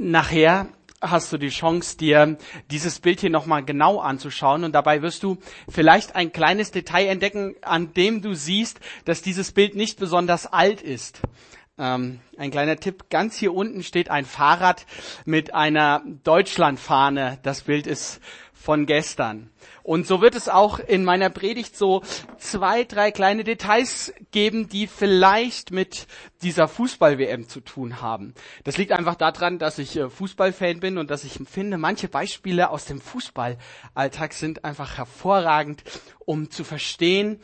Nachher hast du die Chance, dir dieses Bild hier nochmal genau anzuschauen und dabei wirst du vielleicht ein kleines Detail entdecken, an dem du siehst, dass dieses Bild nicht besonders alt ist. Ein kleiner Tipp, ganz hier unten steht ein Fahrrad mit einer Deutschlandfahne. Das Bild ist von gestern. Und so wird es auch in meiner Predigt so 2, 3 kleine Details geben, die vielleicht mit dieser Fußball-WM zu tun haben. Das liegt einfach daran, dass ich Fußballfan bin und dass ich finde, manche Beispiele aus dem Fußballalltag sind einfach hervorragend, um zu verstehen,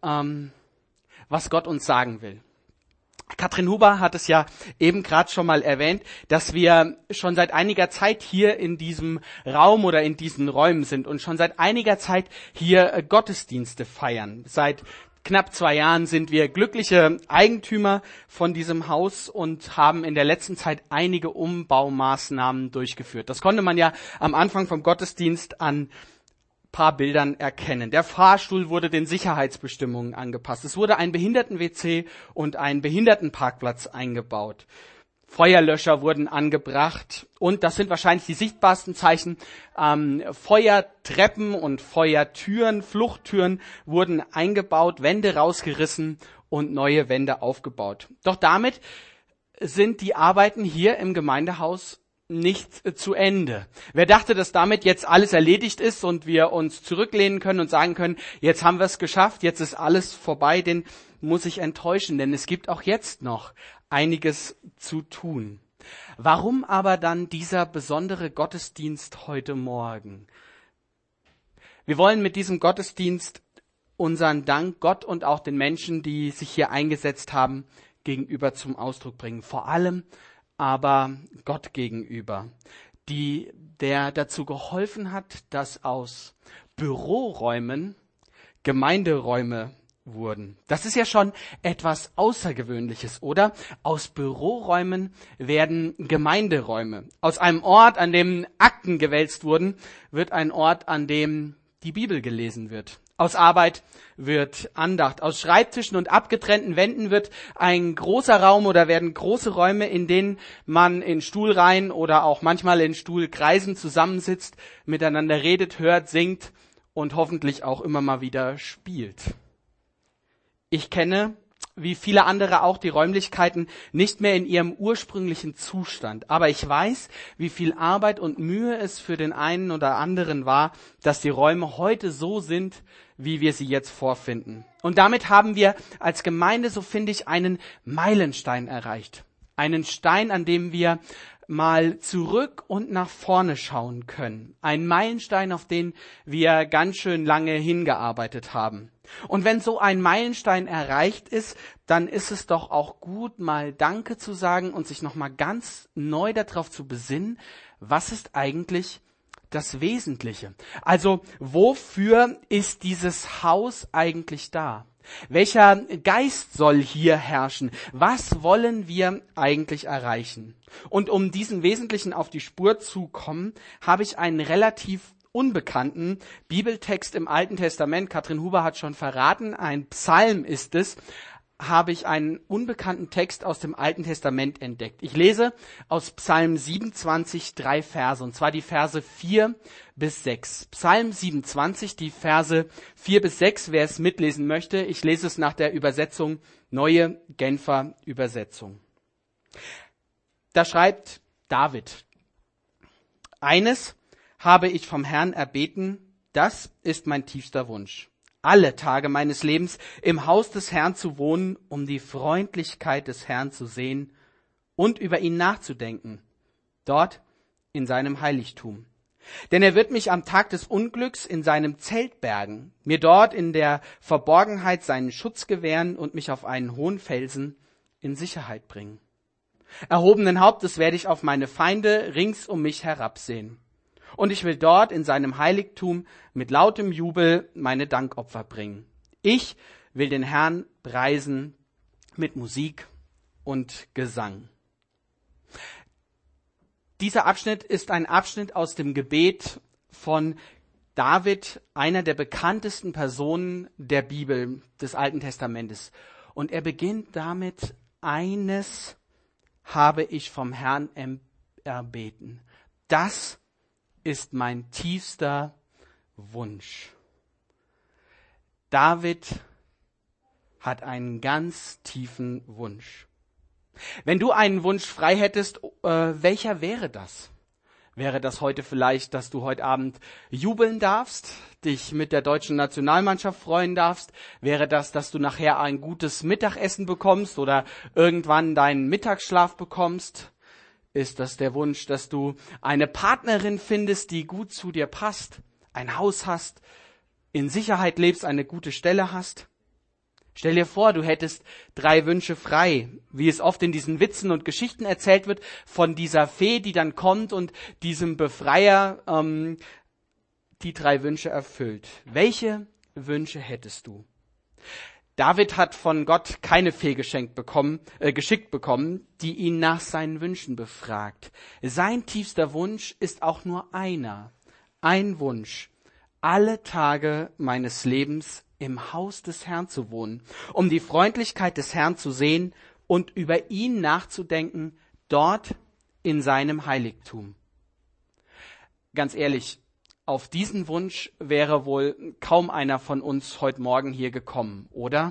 was Gott uns sagen will. Katrin Huber hat es ja eben gerade schon mal erwähnt, dass wir schon seit einiger Zeit hier in diesem Raum oder in diesen Räumen sind und schon seit einiger Zeit hier Gottesdienste feiern. Seit knapp 2 Jahren sind wir glückliche Eigentümer von diesem Haus und haben in der letzten Zeit einige Umbaumaßnahmen durchgeführt. Das konnte man ja am Anfang vom Gottesdienst an paar Bildern erkennen. Der Fahrstuhl wurde den Sicherheitsbestimmungen angepasst. Es wurde ein Behinderten-WC und ein Behindertenparkplatz eingebaut. Feuerlöscher wurden angebracht und das sind wahrscheinlich die sichtbarsten Zeichen. Feuertreppen und Feuertüren, Fluchttüren wurden eingebaut, Wände rausgerissen und neue Wände aufgebaut. Doch damit sind die Arbeiten hier im Gemeindehaus nicht zu Ende. Wer dachte, dass damit jetzt alles erledigt ist und wir uns zurücklehnen können und sagen können, jetzt haben wir es geschafft, jetzt ist alles vorbei, den muss ich enttäuschen, denn es gibt auch jetzt noch einiges zu tun. Warum aber dann dieser besondere Gottesdienst heute Morgen? Wir wollen mit diesem Gottesdienst unseren Dank Gott und auch den Menschen, die sich hier eingesetzt haben, gegenüber zum Ausdruck bringen. Vor allem aber Gott gegenüber, der dazu geholfen hat, dass aus Büroräumen Gemeinderäume wurden. Das ist ja schon etwas Außergewöhnliches, oder? Aus Büroräumen werden Gemeinderäume. Aus einem Ort, an dem Akten gewälzt wurden, wird ein Ort, an dem die Bibel gelesen wird. Aus Arbeit wird Andacht. Aus Schreibtischen und abgetrennten Wänden wird ein großer Raum oder werden große Räume, in denen man in Stuhlreihen oder auch manchmal in Stuhlkreisen zusammensitzt, miteinander redet, hört, singt und hoffentlich auch immer mal wieder spielt. Ich kenne, wie viele andere auch, die Räumlichkeiten nicht mehr in ihrem ursprünglichen Zustand. Aber ich weiß, wie viel Arbeit und Mühe es für den einen oder anderen war, dass die Räume heute so sind, wie wir sie jetzt vorfinden. Und damit haben wir als Gemeinde, so finde ich, einen Meilenstein erreicht. Einen Stein, an dem wir mal zurück und nach vorne schauen können. Ein Meilenstein, auf den wir ganz schön lange hingearbeitet haben. Und wenn so ein Meilenstein erreicht ist, dann ist es doch auch gut, mal Danke zu sagen und sich nochmal ganz neu darauf zu besinnen, was ist eigentlich das Wesentliche? Also, wofür ist dieses Haus eigentlich da? Welcher Geist soll hier herrschen? Was wollen wir eigentlich erreichen? Und um diesem Wesentlichen auf die Spur zu kommen, habe ich einen relativ unbekannten Bibeltext im Alten Testament, Katrin Huber hat schon verraten, ein Psalm ist es, habe ich einen unbekannten Text aus dem Alten Testament entdeckt. Ich lese aus Psalm 27 3 Verse, und zwar die Verse 4 bis 6. Psalm 27, die Verse 4 bis 6, wer es mitlesen möchte. Ich lese es nach der Übersetzung, Neue Genfer Übersetzung. Da schreibt David: Eines habe ich vom Herrn erbeten, das ist mein tiefster Wunsch, alle Tage meines Lebens im Haus des Herrn zu wohnen, um die Freundlichkeit des Herrn zu sehen und über ihn nachzudenken, dort in seinem Heiligtum. Denn er wird mich am Tag des Unglücks in seinem Zelt bergen, mir dort in der Verborgenheit seinen Schutz gewähren und mich auf einen hohen Felsen in Sicherheit bringen. Erhobenen Hauptes werde ich auf meine Feinde rings um mich herabsehen. Und ich will dort in seinem Heiligtum mit lautem Jubel meine Dankopfer bringen. Ich will den Herrn preisen mit Musik und Gesang. Dieser Abschnitt ist ein Abschnitt aus dem Gebet von David, einer der bekanntesten Personen der Bibel des Alten Testamentes. Und er beginnt damit: Eines habe ich vom Herrn erbeten. Das ist mein tiefster Wunsch. David hat einen ganz tiefen Wunsch. Wenn du einen Wunsch frei hättest, welcher wäre das? Wäre das heute vielleicht, dass du heute Abend jubeln darfst, dich mit der deutschen Nationalmannschaft freuen darfst? Wäre das, dass du nachher ein gutes Mittagessen bekommst oder irgendwann deinen Mittagsschlaf bekommst? Ist das der Wunsch, dass du eine Partnerin findest, die gut zu dir passt, ein Haus hast, in Sicherheit lebst, eine gute Stelle hast? Stell dir vor, du hättest 3 Wünsche frei, wie es oft in diesen Witzen und Geschichten erzählt wird, von dieser Fee, die dann kommt und diesem Befreier die 3 Wünsche erfüllt. Welche Wünsche hättest du? David hat von Gott keine Fee geschickt bekommen, die ihn nach seinen Wünschen befragt. Sein tiefster Wunsch ist auch nur einer. Ein Wunsch. Alle Tage meines Lebens im Haus des Herrn zu wohnen, um die Freundlichkeit des Herrn zu sehen und über ihn nachzudenken, dort in seinem Heiligtum. Ganz ehrlich, auf diesen Wunsch wäre wohl kaum einer von uns heute Morgen hier gekommen, oder?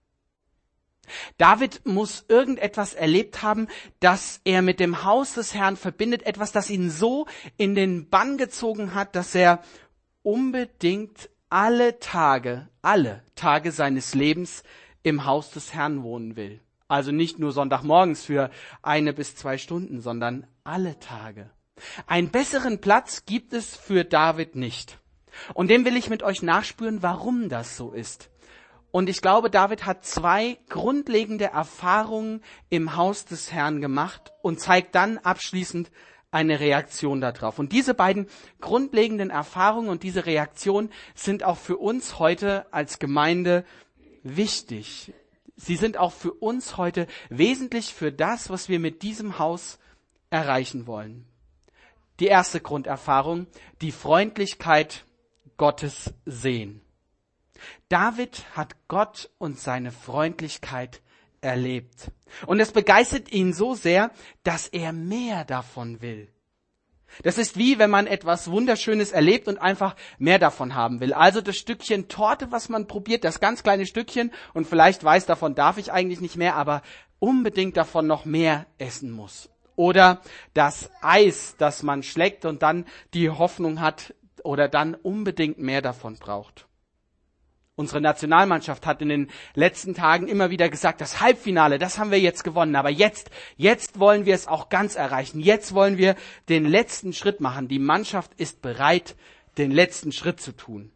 David muss irgendetwas erlebt haben, das er mit dem Haus des Herrn verbindet, etwas, das ihn so in den Bann gezogen hat, dass er unbedingt alle Tage seines Lebens im Haus des Herrn wohnen will. Also nicht nur Sonntagmorgens für 1 bis 2 Stunden, sondern alle Tage. Einen besseren Platz gibt es für David nicht. Und dem will ich mit euch nachspüren, warum das so ist. Und ich glaube, David hat 2 grundlegende Erfahrungen im Haus des Herrn gemacht und zeigt dann abschließend eine Reaktion darauf. Und diese beiden grundlegenden Erfahrungen und diese Reaktion sind auch für uns heute als Gemeinde wichtig. Sie sind auch für uns heute wesentlich für das, was wir mit diesem Haus erreichen wollen. Die erste Grunderfahrung, die Freundlichkeit Gottes sehen. David hat Gott und seine Freundlichkeit erlebt. Und es begeistert ihn so sehr, dass er mehr davon will. Das ist wie, wenn man etwas Wunderschönes erlebt und einfach mehr davon haben will. Also das Stückchen Torte, was man probiert, das ganz kleine Stückchen und vielleicht weiß, davon darf ich eigentlich nicht mehr, aber unbedingt davon noch mehr essen muss. Oder das Eis, das man schlägt und dann die Hoffnung hat oder dann unbedingt mehr davon braucht. Unsere Nationalmannschaft hat in den letzten Tagen immer wieder gesagt, das Halbfinale, das haben wir jetzt gewonnen. Aber jetzt wollen wir es auch ganz erreichen. Jetzt wollen wir den letzten Schritt machen. Die Mannschaft ist bereit, den letzten Schritt zu tun.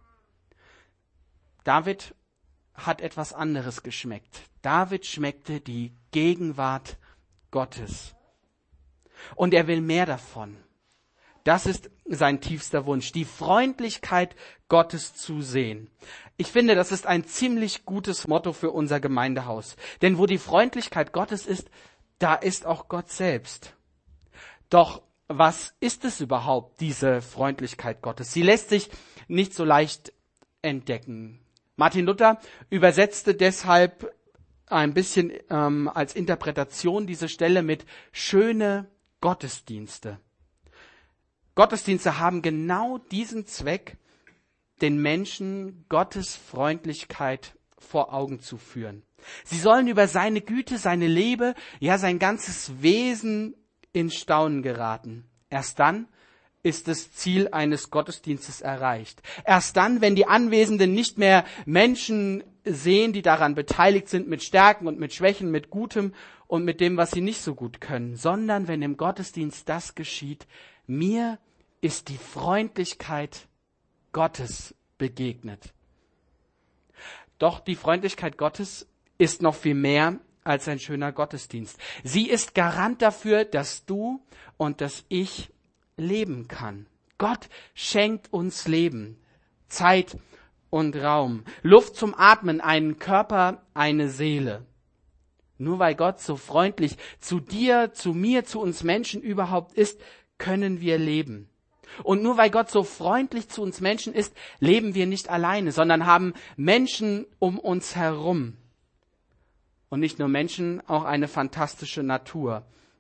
David hat etwas anderes geschmeckt. David schmeckte die Gegenwart Gottes. Und er will mehr davon. Das ist sein tiefster Wunsch, die Freundlichkeit Gottes zu sehen. Ich finde, das ist ein ziemlich gutes Motto für unser Gemeindehaus. Denn wo die Freundlichkeit Gottes ist, da ist auch Gott selbst. Doch was ist es überhaupt, diese Freundlichkeit Gottes? Sie lässt sich nicht so leicht entdecken. Martin Luther übersetzte deshalb ein bisschen als Interpretation diese Stelle mit schöne Gottesdienste. Gottesdienste haben genau diesen Zweck, den Menschen Gottes Freundlichkeit vor Augen zu führen. Sie sollen über seine Güte, seine Liebe, ja sein ganzes Wesen in Staunen geraten. Erst dann ist das Ziel eines Gottesdienstes erreicht. Erst dann, wenn die Anwesenden nicht mehr Menschen sehen, die daran beteiligt sind, mit Stärken und mit Schwächen, mit Gutem und mit dem, was sie nicht so gut können, sondern wenn im Gottesdienst das geschieht, mir ist die Freundlichkeit Gottes begegnet. Doch die Freundlichkeit Gottes ist noch viel mehr als ein schöner Gottesdienst. Sie ist Garant dafür, dass du und dass ich leben kann. Gott schenkt uns Leben, Zeit und Raum, Luft zum Atmen, einen Körper, eine Seele. Nur weil Gott so freundlich zu dir, zu mir, zu uns Menschen überhaupt ist, können wir leben. Und nur weil Gott so freundlich zu uns Menschen ist, leben wir nicht alleine, sondern haben Menschen um uns herum. Und nicht nur Menschen, auch eine fantastische Natur.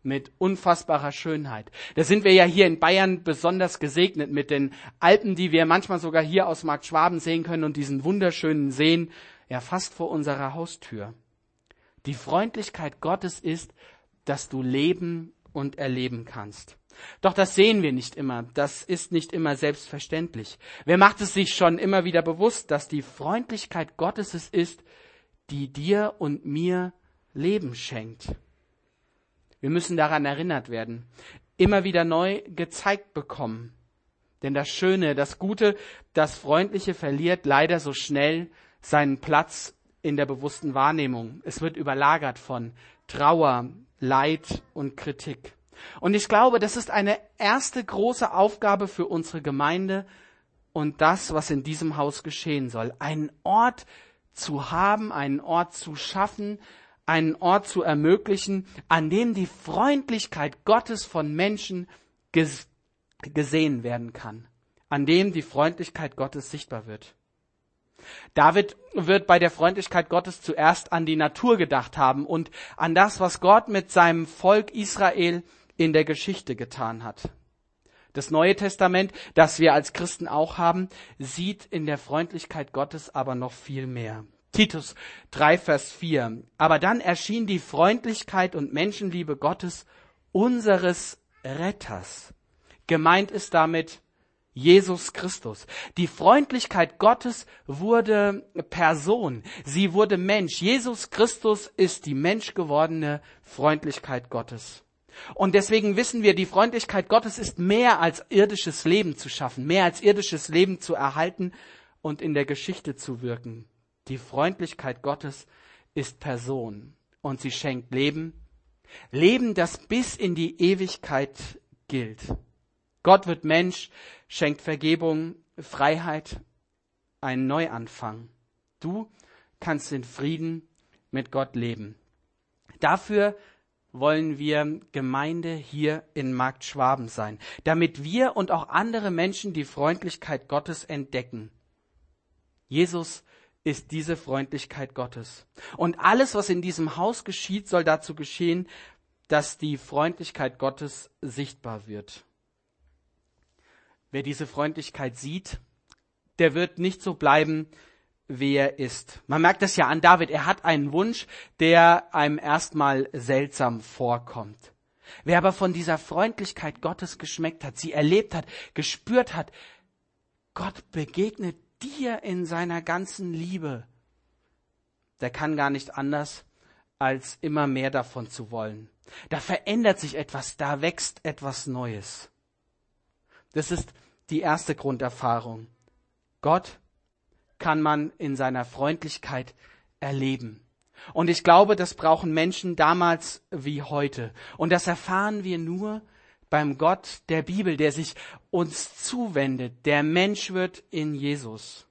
mit unfassbarer Schönheit. Da sind wir ja hier in Bayern besonders gesegnet mit den Alpen, die wir manchmal sogar hier aus Markt Schwaben sehen können und diesen wunderschönen Seen, ja fast vor unserer Haustür. Die Freundlichkeit Gottes ist, dass du leben und erleben kannst. Doch das sehen wir nicht immer. Das ist nicht immer selbstverständlich. Wer macht es sich schon immer wieder bewusst, dass die Freundlichkeit Gottes es ist, die dir und mir Leben schenkt? Wir müssen daran erinnert werden, immer wieder neu gezeigt bekommen. Denn das Schöne, das Gute, das Freundliche verliert leider so schnell seinen Platz in der bewussten Wahrnehmung. Es wird überlagert von Trauer, Leid und Kritik. Und ich glaube, das ist eine erste große Aufgabe für unsere Gemeinde und das, was in diesem Haus geschehen soll. Einen Ort zu haben, einen Ort zu schaffen, einen Ort zu ermöglichen, an dem die Freundlichkeit Gottes von Menschen gesehen werden kann, an dem die Freundlichkeit Gottes sichtbar wird. David wird bei der Freundlichkeit Gottes zuerst an die Natur gedacht haben und an das, was Gott mit seinem Volk Israel in der Geschichte getan hat. Das Neue Testament, das wir als Christen auch haben, sieht in der Freundlichkeit Gottes aber noch viel mehr. Titus 3, Vers 4. Aber dann erschien die Freundlichkeit und Menschenliebe Gottes, unseres Retters. Gemeint ist damit Jesus Christus. Die Freundlichkeit Gottes wurde Person. Sie wurde Mensch. Jesus Christus ist die menschgewordene Freundlichkeit Gottes. Und deswegen wissen wir, die Freundlichkeit Gottes ist mehr als irdisches Leben zu schaffen, mehr als irdisches Leben zu erhalten und in der Geschichte zu wirken. Die Freundlichkeit Gottes ist Person und sie schenkt Leben. Leben, das bis in die Ewigkeit gilt. Gott wird Mensch, schenkt Vergebung, Freiheit, einen Neuanfang. Du kannst in Frieden mit Gott leben. Dafür wollen wir Gemeinde hier in Markt Schwaben sein, damit wir und auch andere Menschen die Freundlichkeit Gottes entdecken. Jesus ist diese Freundlichkeit Gottes. Und alles, was in diesem Haus geschieht, soll dazu geschehen, dass die Freundlichkeit Gottes sichtbar wird. Wer diese Freundlichkeit sieht, der wird nicht so bleiben, wie er ist. Man merkt das ja an David. Er hat einen Wunsch, der einem erstmal seltsam vorkommt. Wer aber von dieser Freundlichkeit Gottes geschmeckt hat, sie erlebt hat, gespürt hat, Gott begegnet dir in seiner ganzen Liebe, der kann gar nicht anders, als immer mehr davon zu wollen. Da verändert sich etwas, da wächst etwas Neues. Das ist die erste Grunderfahrung. Gott kann man in seiner Freundlichkeit erleben. Und ich glaube, das brauchen Menschen damals wie heute. Und das erfahren wir nur beim Gott der Bibel, der sich uns zuwendet, der Mensch wird in Jesus.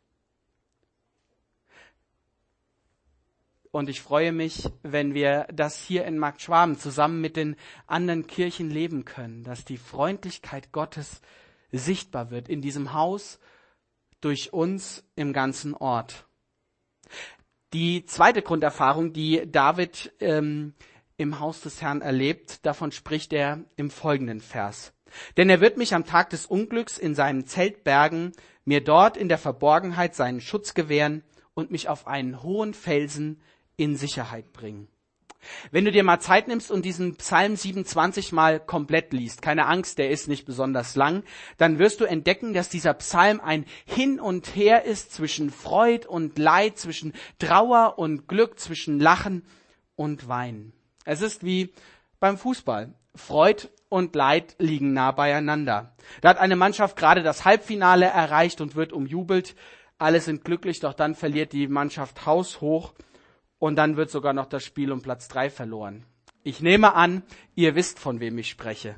Und ich freue mich, wenn wir das hier in Markt Schwaben zusammen mit den anderen Kirchen leben können, dass die Freundlichkeit Gottes sichtbar wird in diesem Haus, durch uns im ganzen Ort. Die zweite Grunderfahrung, die David im Haus des Herrn erlebt, davon spricht er im folgenden Vers. Denn er wird mich am Tag des Unglücks in seinem Zelt bergen, mir dort in der Verborgenheit seinen Schutz gewähren und mich auf einen hohen Felsen in Sicherheit bringen. Wenn du dir mal Zeit nimmst und diesen Psalm 27 mal komplett liest, keine Angst, der ist nicht besonders lang, dann wirst du entdecken, dass dieser Psalm ein Hin und Her ist zwischen Freud und Leid, zwischen Trauer und Glück, zwischen Lachen und Weinen. Es ist wie beim Fußball. Freud und Leid liegen nah beieinander. Da hat eine Mannschaft gerade das Halbfinale erreicht und wird umjubelt. Alle sind glücklich, doch dann verliert die Mannschaft haushoch. Und dann wird sogar noch das Spiel um Platz 3 verloren. Ich nehme an, ihr wisst, von wem ich spreche.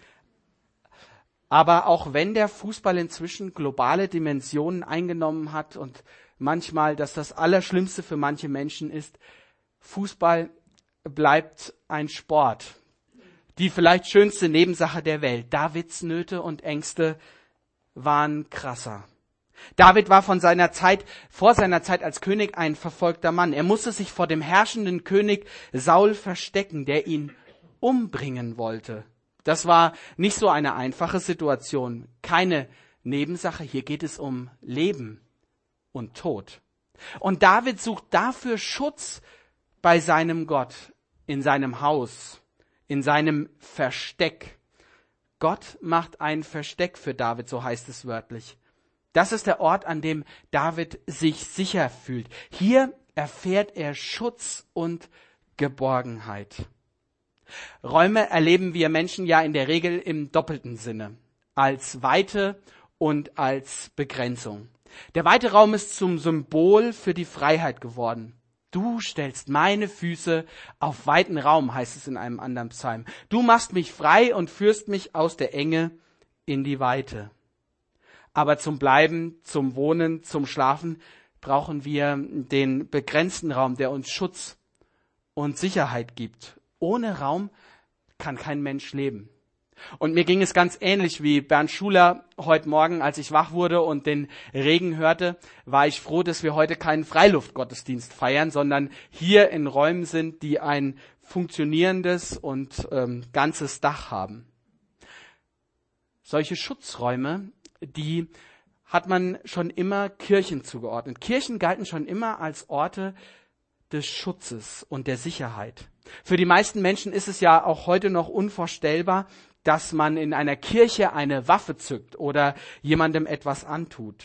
Aber auch wenn der Fußball inzwischen globale Dimensionen eingenommen hat und manchmal das Allerschlimmste für manche Menschen ist, Fußball bleibt ein Sport. Die vielleicht schönste Nebensache der Welt. Davids Nöte und Ängste waren krasser. David war vor seiner Zeit als König ein verfolgter Mann. Er musste sich vor dem herrschenden König Saul verstecken, der ihn umbringen wollte. Das war nicht so eine einfache Situation, keine Nebensache. Hier geht es um Leben und Tod. Und David sucht dafür Schutz bei seinem Gott, in seinem Haus, in seinem Versteck. Gott macht ein Versteck für David, so heißt es wörtlich. Das ist der Ort, an dem David sich sicher fühlt. Hier erfährt er Schutz und Geborgenheit. Räume erleben wir Menschen ja in der Regel im doppelten Sinne, als Weite und als Begrenzung. Der weite Raum ist zum Symbol für die Freiheit geworden. Du stellst meine Füße auf weiten Raum, heißt es in einem anderen Psalm. Du machst mich frei und führst mich aus der Enge in die Weite. Aber zum Bleiben, zum Wohnen, zum Schlafen brauchen wir den begrenzten Raum, der uns Schutz und Sicherheit gibt. Ohne Raum kann kein Mensch leben. Und mir ging es ganz ähnlich wie Bernd Schuler heute Morgen, als ich wach wurde und den Regen hörte, war ich froh, dass wir heute keinen Freiluftgottesdienst feiern, sondern hier in Räumen sind, die ein funktionierendes und ganzes Dach haben. Solche Schutzräume, die hat man schon immer Kirchen zugeordnet. Kirchen galten schon immer als Orte des Schutzes und der Sicherheit. Für die meisten Menschen ist es ja auch heute noch unvorstellbar, dass man in einer Kirche eine Waffe zückt oder jemandem etwas antut.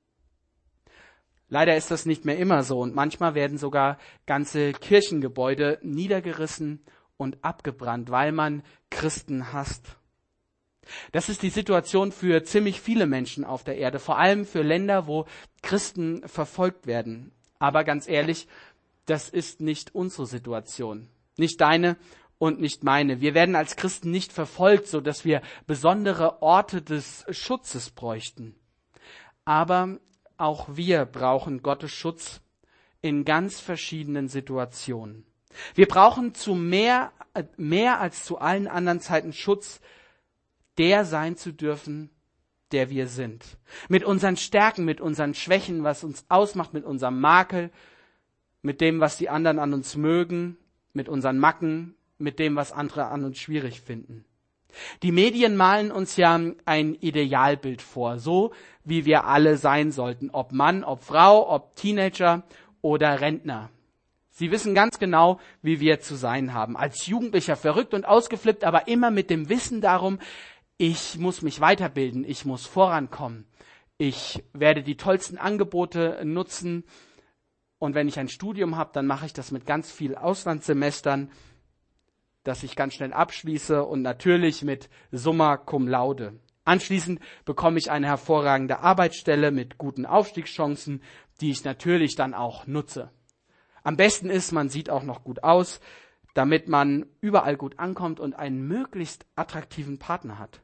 Leider ist das nicht mehr immer so und manchmal werden sogar ganze Kirchengebäude niedergerissen und abgebrannt, weil man Christen hasst. Das ist die Situation für ziemlich viele Menschen auf der Erde, vor allem für Länder, wo Christen verfolgt werden. Aber ganz ehrlich, das ist nicht unsere Situation, nicht deine und nicht meine. Wir werden als Christen nicht verfolgt, so dass wir besondere Orte des Schutzes bräuchten. Aber auch wir brauchen Gottes Schutz in ganz verschiedenen Situationen. Wir brauchen zu mehr als zu allen anderen Zeiten Schutz, der sein zu dürfen, der wir sind. Mit unseren Stärken, mit unseren Schwächen, was uns ausmacht, mit unserem Makel, mit dem, was die anderen an uns mögen, mit unseren Macken, mit dem, was andere an uns schwierig finden. Die Medien malen uns ja ein Idealbild vor, so wie wir alle sein sollten, ob Mann, ob Frau, ob Teenager oder Rentner. Sie wissen ganz genau, wie wir zu sein haben. Als Jugendlicher verrückt und ausgeflippt, aber immer mit dem Wissen darum, ich muss mich weiterbilden, ich muss vorankommen, ich werde die tollsten Angebote nutzen und wenn ich ein Studium habe, dann mache ich das mit ganz viel Auslandssemestern, dass ich ganz schnell abschließe und natürlich mit Summa cum laude. Anschließend bekomme ich eine hervorragende Arbeitsstelle mit guten Aufstiegschancen, die ich natürlich dann auch nutze. Am besten ist, man sieht auch noch gut aus, damit man überall gut ankommt und einen möglichst attraktiven Partner hat.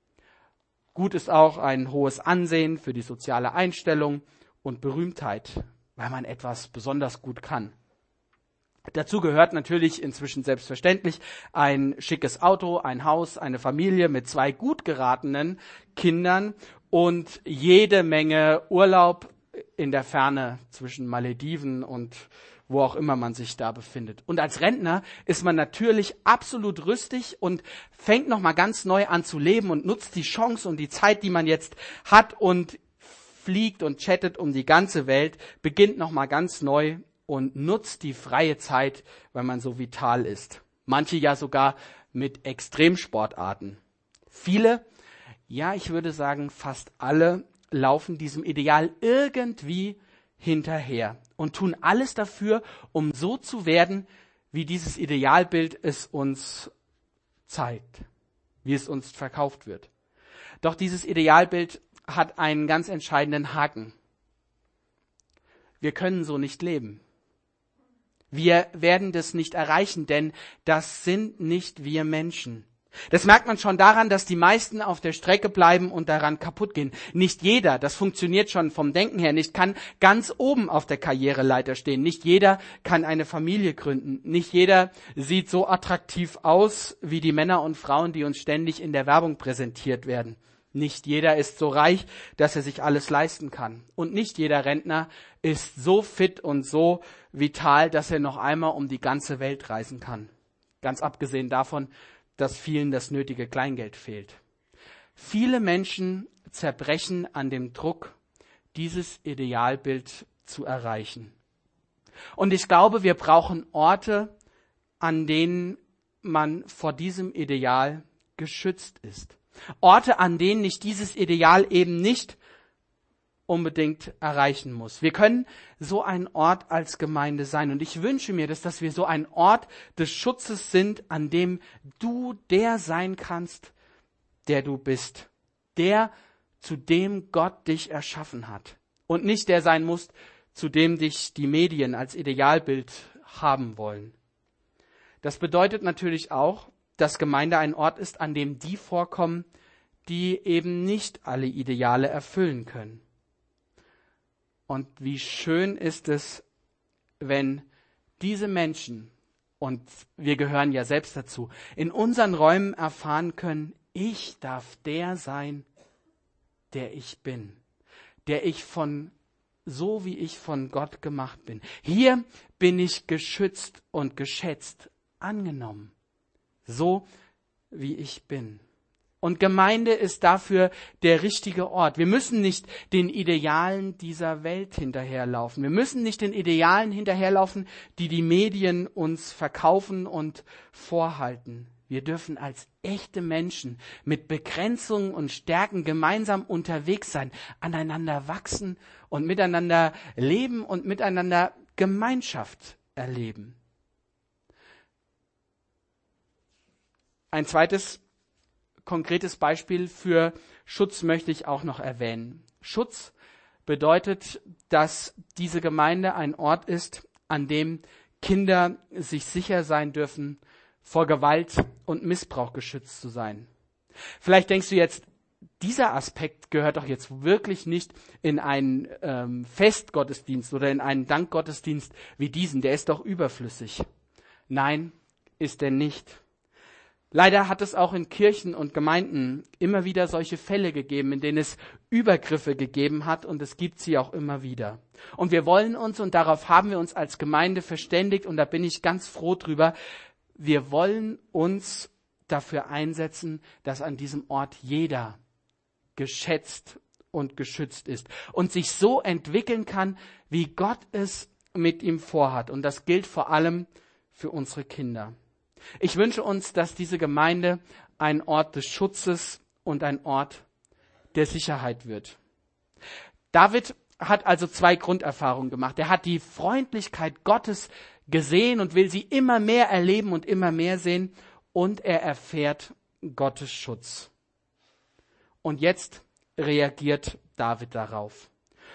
Gut ist auch ein hohes Ansehen für die soziale Einstellung und Berühmtheit, weil man etwas besonders gut kann. Dazu gehört natürlich inzwischen selbstverständlich ein schickes Auto, ein Haus, eine Familie mit 2 gut geratenen Kindern und jede Menge Urlaub in der Ferne zwischen Malediven und wo auch immer man sich da befindet. Und als Rentner ist man natürlich absolut rüstig und fängt nochmal ganz neu an zu leben und nutzt die Chance und die Zeit, die man jetzt hat und fliegt und chattet um die ganze Welt, beginnt nochmal ganz neu und nutzt die freie Zeit, weil man so vital ist. Manche ja sogar mit Extremsportarten. Viele, ja, ich würde sagen fast alle, laufen diesem Ideal irgendwie hinterher und tun alles dafür, um so zu werden, wie dieses Idealbild es uns zeigt, wie es uns verkauft wird. Doch dieses Idealbild hat einen ganz entscheidenden Haken. Wir können so nicht leben. Wir werden das nicht erreichen, denn das sind nicht wir Menschen. Das merkt man schon daran, dass die meisten auf der Strecke bleiben und daran kaputt gehen. Nicht jeder, das funktioniert schon vom Denken her nicht, kann ganz oben auf der Karriereleiter stehen. Nicht jeder kann eine Familie gründen. Nicht jeder sieht so attraktiv aus wie die Männer und Frauen, die uns ständig in der Werbung präsentiert werden. Nicht jeder ist so reich, dass er sich alles leisten kann. Und nicht jeder Rentner ist so fit und so vital, dass er noch einmal um die ganze Welt reisen kann. Ganz abgesehen davon, dass vielen das nötige Kleingeld fehlt. Viele Menschen zerbrechen an dem Druck, dieses Idealbild zu erreichen. Und ich glaube, wir brauchen Orte, an denen man vor diesem Ideal geschützt ist. Orte, an denen ich dieses Ideal eben nicht unbedingt erreichen muss. Wir können so ein Ort als Gemeinde sein. Und ich wünsche mir, dass wir so ein Ort des Schutzes sind, an dem du der sein kannst, der du bist. Der, zu dem Gott dich erschaffen hat. Und nicht der sein musst, zu dem dich die Medien als Idealbild haben wollen. Das bedeutet natürlich auch, dass Gemeinde ein Ort ist, an dem die vorkommen, die eben nicht alle Ideale erfüllen können. Und wie schön ist es, wenn diese Menschen, und wir gehören ja selbst dazu, in unseren Räumen erfahren können, ich darf der sein, der ich bin, so wie ich von Gott gemacht bin. Hier bin ich geschützt und geschätzt, angenommen, so wie ich bin. Und Gemeinde ist dafür der richtige Ort. Wir müssen nicht den Idealen dieser Welt hinterherlaufen. Wir müssen nicht den Idealen hinterherlaufen, die die Medien uns verkaufen und vorhalten. Wir dürfen als echte Menschen mit Begrenzungen und Stärken gemeinsam unterwegs sein, aneinander wachsen und miteinander leben und miteinander Gemeinschaft erleben. Ein zweites konkretes Beispiel für Schutz möchte ich auch noch erwähnen. Schutz bedeutet, dass diese Gemeinde ein Ort ist, an dem Kinder sich sicher sein dürfen, vor Gewalt und Missbrauch geschützt zu sein. Vielleicht denkst du jetzt, dieser Aspekt gehört doch jetzt wirklich nicht in einen Festgottesdienst oder in einen Dankgottesdienst wie diesen. Der ist doch überflüssig. Nein, ist er nicht. Leider hat es auch in Kirchen und Gemeinden immer wieder solche Fälle gegeben, in denen es Übergriffe gegeben hat, und es gibt sie auch immer wieder. Und wir wollen uns, und darauf haben wir uns als Gemeinde verständigt, und da bin ich ganz froh drüber, wir wollen uns dafür einsetzen, dass an diesem Ort jeder geschätzt und geschützt ist und sich so entwickeln kann, wie Gott es mit ihm vorhat. Und das gilt vor allem für unsere Kinder. Ich wünsche uns, dass diese Gemeinde ein Ort des Schutzes und ein Ort der Sicherheit wird. David hat also 2 Grunderfahrungen gemacht. Er hat die Freundlichkeit Gottes gesehen und will sie immer mehr erleben und immer mehr sehen. Und er erfährt Gottes Schutz. Und jetzt reagiert David darauf.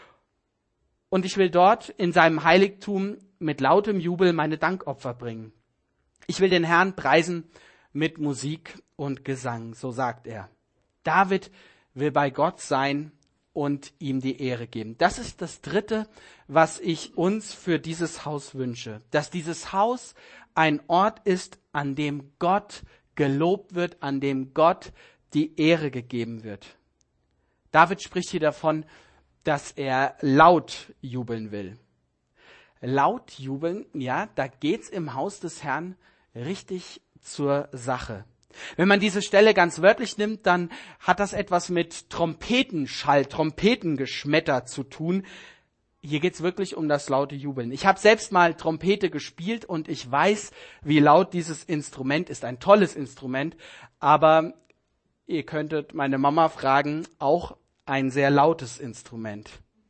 Und ich will dort in seinem Heiligtum mit lautem Jubel meine Dankopfer bringen. Ich will den Herrn preisen mit Musik und Gesang, so sagt er. David will bei Gott sein und ihm die Ehre geben. Das ist das Dritte, was ich uns für dieses Haus wünsche. Dass dieses Haus ein Ort ist, an dem Gott gelobt wird, an dem Gott die Ehre gegeben wird. David spricht hier davon, dass er laut jubeln will. Laut jubeln, ja, da geht's im Haus des Herrn richtig zur Sache. Wenn man diese Stelle ganz wörtlich nimmt, dann hat das etwas mit Trompetenschall, Trompetengeschmetter zu tun. Hier geht's wirklich um das laute Jubeln. Ich habe selbst mal Trompete gespielt und ich weiß, wie laut dieses Instrument ist. Ein tolles Instrument, aber ihr könntet meine Mama fragen, auch ein sehr lautes Instrument.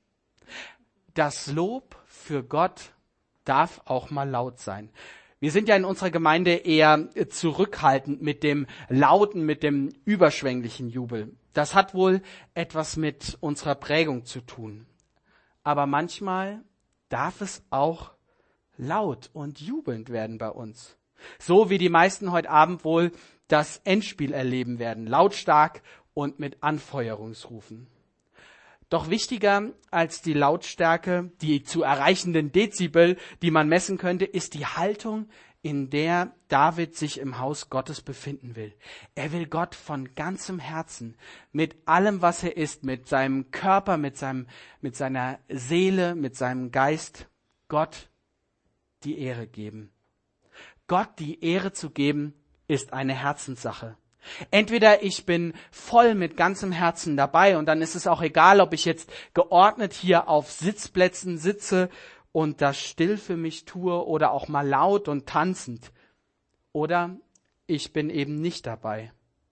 Das Lob für Gott darf auch mal laut sein. Wir sind ja in unserer Gemeinde eher zurückhaltend mit dem lauten, mit dem überschwänglichen Jubel. Das hat wohl etwas mit unserer Prägung zu tun. Aber manchmal darf es auch laut und jubelnd werden bei uns. So wie die meisten heute Abend wohl das Endspiel erleben werden, lautstark und mit Anfeuerungsrufen. Doch wichtiger als die Lautstärke, die zu erreichenden Dezibel, die man messen könnte, ist die Haltung, in der David sich im Haus Gottes befinden will. Er will Gott von ganzem Herzen, mit allem, was er ist, mit seinem Körper, mit seiner Seele, mit seinem Geist, Gott die Ehre geben. Gott die Ehre zu geben, ist eine Herzenssache. Entweder ich bin voll mit ganzem Herzen dabei und dann ist es auch egal, ob ich jetzt geordnet hier auf Sitzplätzen sitze und das still für mich tue oder auch mal laut und tanzend. Oder ich bin eben nicht dabei.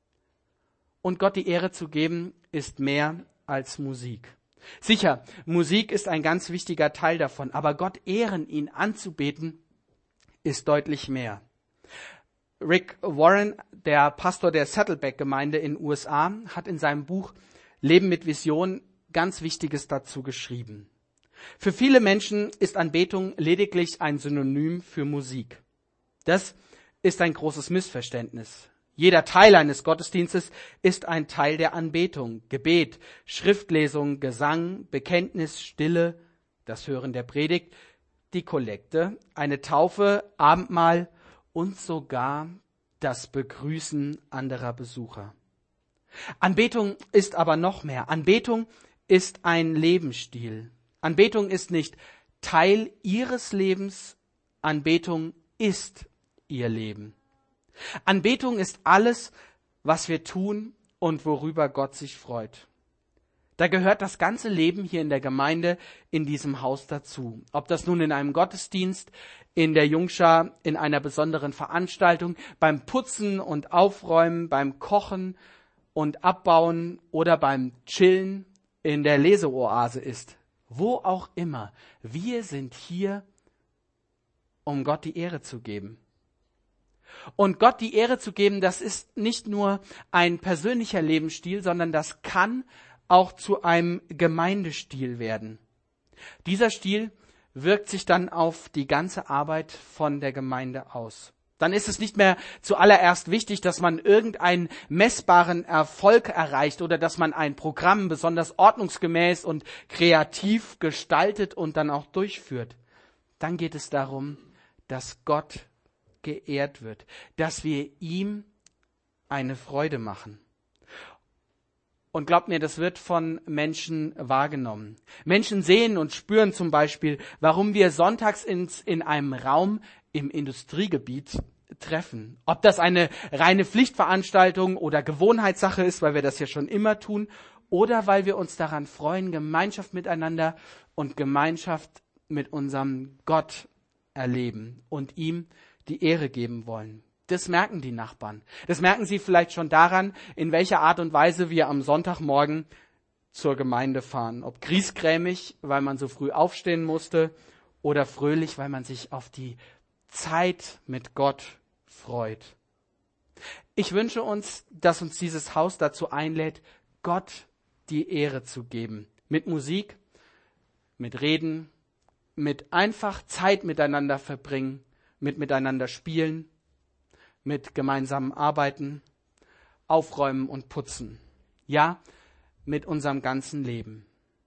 Und Gott die Ehre zu geben, ist mehr als Musik. Sicher, Musik ist ein ganz wichtiger Teil davon, aber Gott ehren, ihn anzubeten, ist deutlich mehr. Rick Warren, der Pastor der Saddleback-Gemeinde in den USA, hat in seinem Buch Leben mit Vision ganz Wichtiges dazu geschrieben. Für viele Menschen ist Anbetung lediglich ein Synonym für Musik. Das ist ein großes Missverständnis. Jeder Teil eines Gottesdienstes ist ein Teil der Anbetung. Gebet, Schriftlesung, Gesang, Bekenntnis, Stille, das Hören der Predigt, die Kollekte, eine Taufe, Abendmahl und sogar das Begrüßen anderer Besucher. Anbetung ist aber noch mehr. Anbetung ist ein Lebensstil. Anbetung ist nicht Teil ihres Lebens, Anbetung ist ihr Leben. Anbetung ist alles, was wir tun und worüber Gott sich freut. Da gehört das ganze Leben hier in der Gemeinde, in diesem Haus dazu. Ob das nun in einem Gottesdienst, in der Jungschar, in einer besonderen Veranstaltung, beim Putzen und Aufräumen, beim Kochen und Abbauen oder beim Chillen in der Leseoase ist. Wo auch immer. Wir sind hier, um Gott die Ehre zu geben. Und Gott die Ehre zu geben, das ist nicht nur ein persönlicher Lebensstil, sondern das kann auch zu einem Gemeindestil werden. Dieser Stil wirkt sich dann auf die ganze Arbeit von der Gemeinde aus. Dann ist es nicht mehr zuallererst wichtig, dass man irgendeinen messbaren Erfolg erreicht oder dass man ein Programm besonders ordnungsgemäß und kreativ gestaltet und dann auch durchführt. Dann geht es darum, dass Gott geehrt wird, dass wir ihm eine Freude machen. Und glaubt mir, das wird von Menschen wahrgenommen. Menschen sehen und spüren zum Beispiel, warum wir sonntags in einem Raum im Industriegebiet treffen. Ob das eine reine Pflichtveranstaltung oder Gewohnheitssache ist, weil wir das ja schon immer tun, oder weil wir uns daran freuen, Gemeinschaft miteinander und Gemeinschaft mit unserem Gott erleben und ihm die Ehre geben wollen. Das merken die Nachbarn. Das merken sie vielleicht schon daran, in welcher Art und Weise wir am Sonntagmorgen zur Gemeinde fahren. Ob griesgrämig, weil man so früh aufstehen musste, oder fröhlich, weil man sich auf die Zeit mit Gott freut. Ich wünsche uns, dass uns dieses Haus dazu einlädt, Gott die Ehre zu geben. Mit Musik, mit Reden, mit einfach Zeit miteinander verbringen, mit miteinander spielen, mit gemeinsamen Arbeiten, Aufräumen und Putzen. Ja, mit unserem ganzen Leben.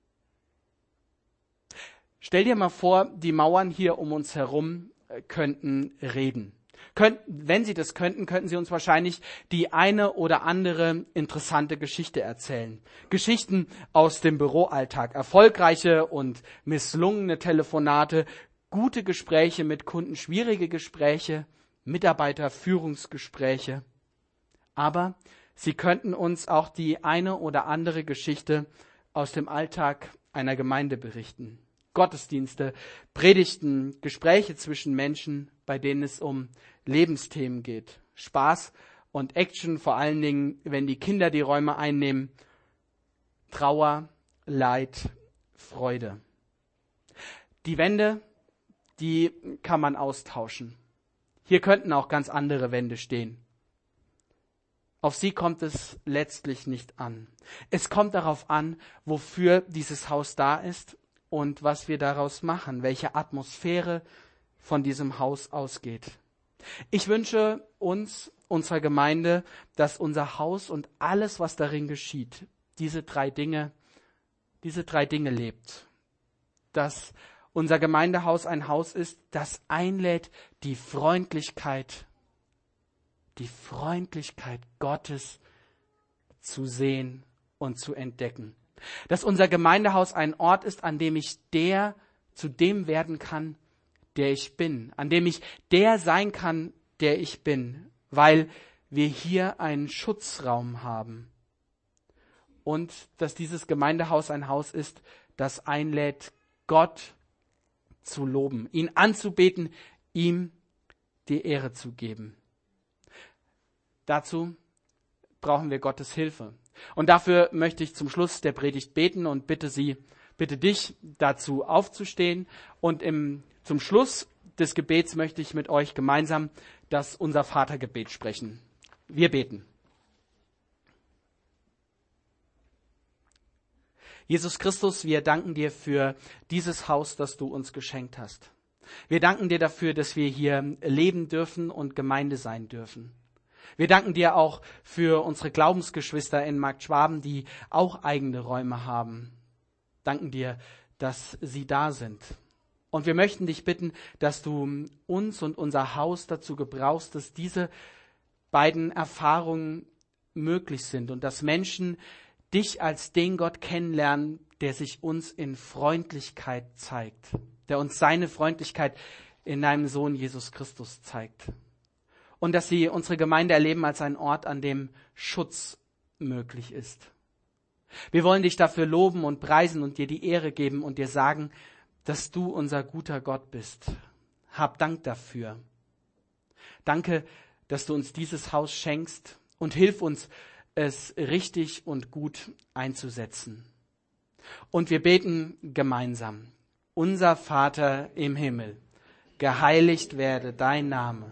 Stell dir mal vor, die Mauern hier um uns herum könnten reden. Wenn sie das könnten sie uns wahrscheinlich die eine oder andere interessante Geschichte erzählen. Geschichten aus dem Büroalltag, erfolgreiche und misslungene Telefonate, gute Gespräche mit Kunden, schwierige Gespräche, Mitarbeiterführungsgespräche. Aber sie könnten uns auch die eine oder andere Geschichte aus dem Alltag einer Gemeinde berichten. Gottesdienste, Predigten, Gespräche zwischen Menschen, bei denen es um Lebensthemen geht. Spaß und Action, vor allen Dingen, wenn die Kinder die Räume einnehmen. Trauer, Leid, Freude. Die Wände, die kann man austauschen. Hier könnten auch ganz andere Wände stehen. Auf sie kommt es letztlich nicht an. Es kommt darauf an, wofür dieses Haus da ist und was wir daraus machen, welche Atmosphäre von diesem Haus ausgeht. Ich wünsche uns, unserer Gemeinde, dass unser Haus und alles, was darin geschieht, diese drei Dinge lebt. Dass unser Gemeindehaus ein Haus ist, das einlädt, die Freundlichkeit Gottes zu sehen und zu entdecken. Dass unser Gemeindehaus ein Ort ist, an dem ich zu dem werden kann, der ich bin, an dem ich der sein kann, der ich bin, weil wir hier einen Schutzraum haben. Und dass dieses Gemeindehaus ein Haus ist, das einlädt, Gott zu loben, ihn anzubeten, ihm die Ehre zu geben. Dazu brauchen wir Gottes Hilfe. Und dafür möchte ich zum Schluss der Predigt beten und bitte dich dazu aufzustehen. Und zum Schluss des Gebets möchte ich mit euch gemeinsam das Unser-Vater-Gebet sprechen. Wir beten. Jesus Christus, wir danken dir für dieses Haus, das du uns geschenkt hast. Wir danken dir dafür, dass wir hier leben dürfen und Gemeinde sein dürfen. Wir danken dir auch für unsere Glaubensgeschwister in Markt Schwaben, die auch eigene Räume haben. Danken dir, dass sie da sind. Und wir möchten dich bitten, dass du uns und unser Haus dazu gebrauchst, dass diese beiden Erfahrungen möglich sind und dass Menschen dich als den Gott kennenlernen, der sich uns in Freundlichkeit zeigt, der uns seine Freundlichkeit in deinem Sohn Jesus Christus zeigt. Und dass sie unsere Gemeinde erleben als einen Ort, an dem Schutz möglich ist. Wir wollen dich dafür loben und preisen und dir die Ehre geben und dir sagen, dass du unser guter Gott bist. Hab Dank dafür. Danke, dass du uns dieses Haus schenkst und hilf uns, es richtig und gut einzusetzen. Und wir beten gemeinsam. Unser Vater im Himmel, geheiligt werde dein Name.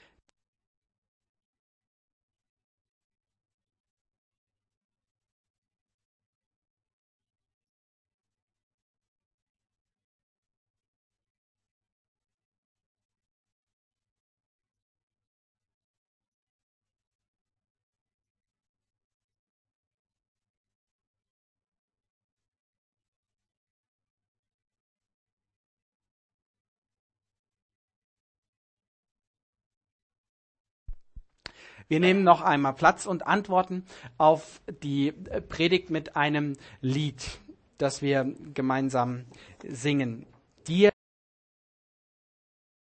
Wir nehmen noch einmal Platz und antworten auf die Predigt mit einem Lied, das wir gemeinsam singen.